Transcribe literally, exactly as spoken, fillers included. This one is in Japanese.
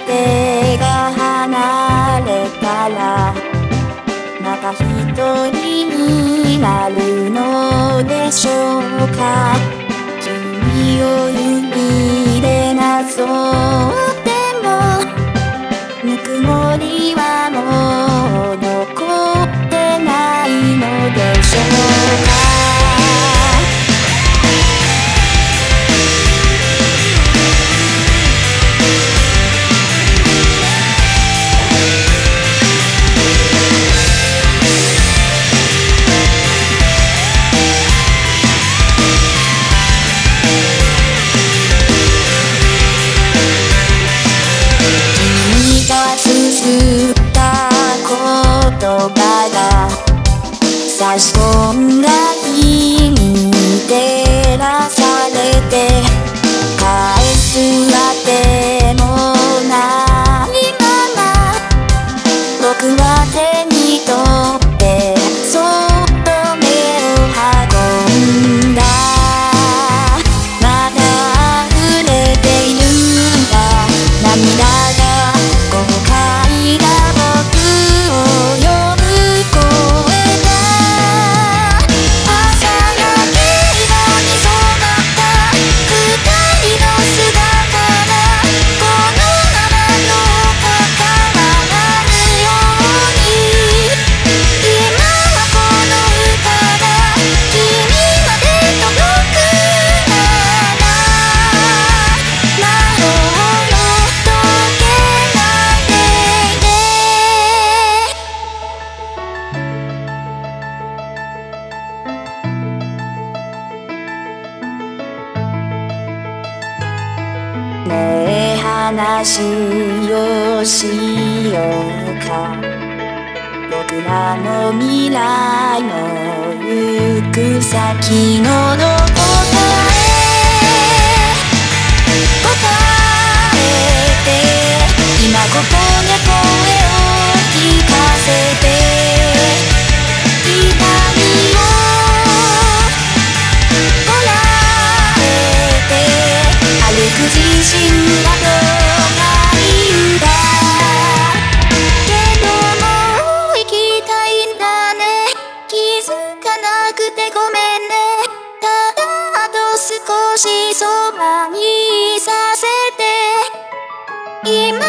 手が離れたらまた一人になるのでしょうか。君を指でなぞってもぬくもりはもう残ってないのでしょうか。差し込んだ日に照らされて返すあてもないまま僕は手に取ってそっと目を運んだ。まだ溢れているんだ涙が後悔が僕を呼ぶねえ話をしようか。僕らの未来の行く先のどこかへ答えて今ここで声を聞かせて自信だとないんだけどもう生きたいんだね。気づかなくてごめんね。ただあと少しそばにいさせて今